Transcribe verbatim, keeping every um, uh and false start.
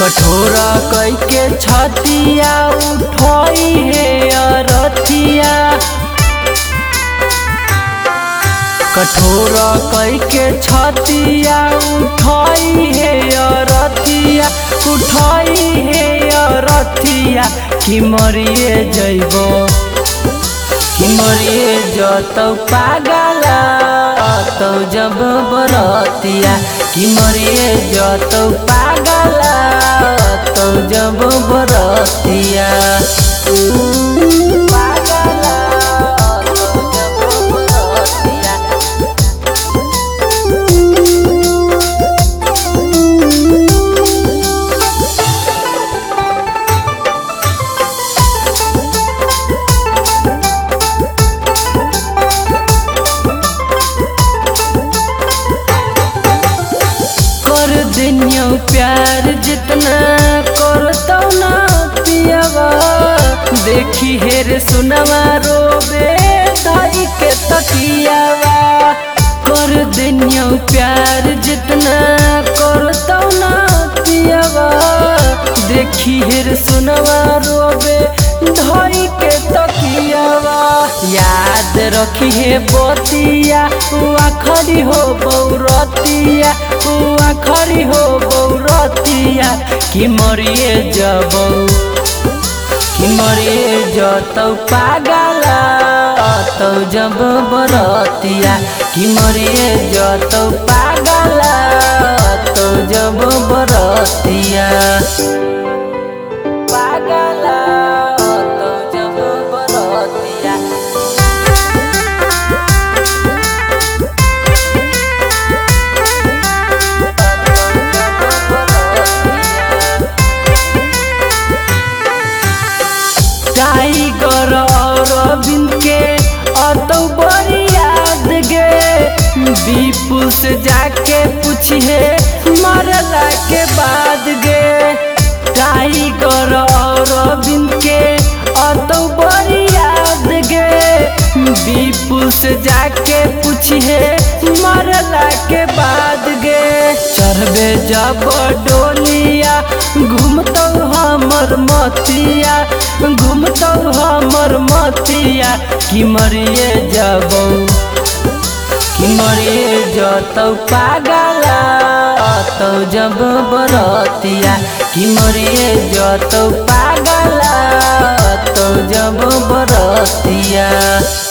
कठोरा कई के छतिया उठाई है अरतिया। कठोरा कई के छतिया उठाई है अरतिया, उठाई है अरतिया। कि मरिए जइबो कि मरिए जतौ पागला तो जब बरतिया। कि मरिए जतौ पागला तो जब बरतिया। पागला तो जब बरतिया। कर दिनियो प्यार जितना करतो ना पियावा। देखी हेर सुनवा रोबे धाई के तकियावा। कर दिनियो प्यार जितना करतो ना पियावा। देखी हेर सुनवा रोबे धाई के तकियावा। याद रखी है बतिया आखरी हो बौरतिया, आखरी हो बौरतिया। कि मरिए जबौ कि मरिए जतौ पागला तो जब बरतिया। कि मरिए जतौ पागला तो जब बरतिया। पागला तो जब बरतिया। टाइगर अरविंद के अतौ बड़ी याद गे। विपुल से जाके पूछिए मरला के बाद गे। टाइगर अरविंद के अतौ बड़ी याद गे। विपुल से जाके पूछिए मरला के बाद गे। चढ़बे जब डोलिया घूमतौ हमर मतिया, घूमतौ हमर मतिया। कि मरिए जबौ कि मरिए जतौ पागला तो जब बरतिया। कि मरिए जतौ पागला तो जब बरतिया।